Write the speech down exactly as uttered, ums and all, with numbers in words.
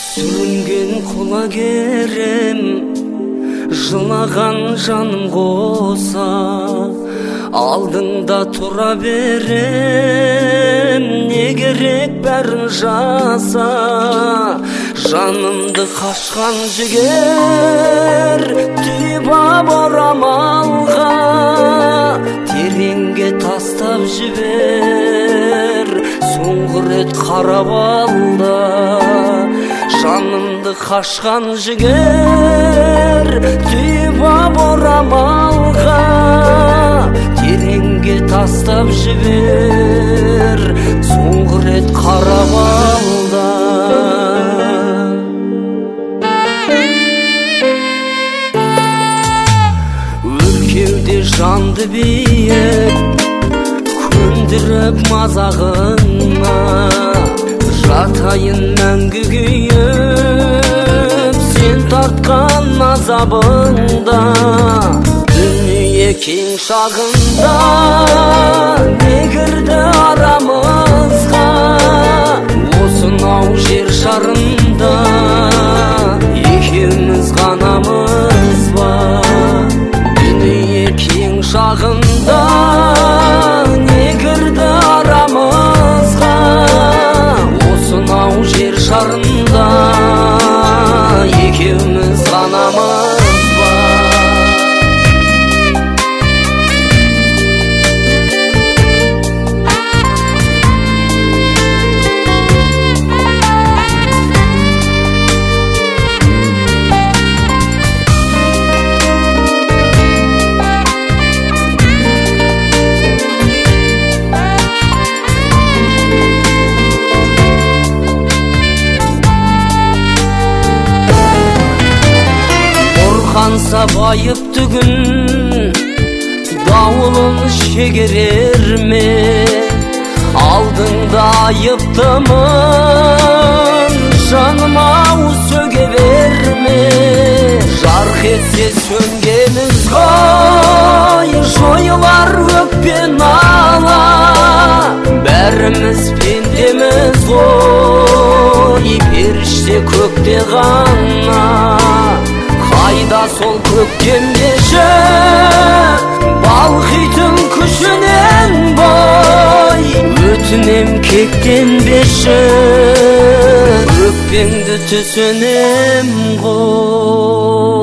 Сүрінген құлагерім, жылаған жаным қоса, алдыңда тұра берем, не керек бәрін жаса. Жанымды қашқан жігер, түйіп ап орамалға, тереңге тастап жібер, соңғы рет қарап алда. Жанымды қашқан жігер, түйіп ап орамалға, тереңге тастап жібер, соңғы рет қарап алда. Өркеуде жанды биік, көндіріп мазағына, жатайын мәңгі күйіп, сен тартқан азабында. Дүние кең шағында, не кірді арамызға, осынау жер шарында екеуміз ғанамыз ба. Дүние кең шағында, не кірді арамызға, осынау жер шарында екеуміз ғанамыз ба. Қанса байыпты күн, дауылын шегерер ме? Алдыңда айыптымын, жаным-ау сөге берме. Жарқ етсе сөнгеніз ғой, жойылар өкпен ала. Бәріміз пендеміз ғой, періште көкте ғана. Қайда сол көктемдеші, балқитын күшінен бой. Өтінем кектенбеші, өкпеңді түсінем ғой.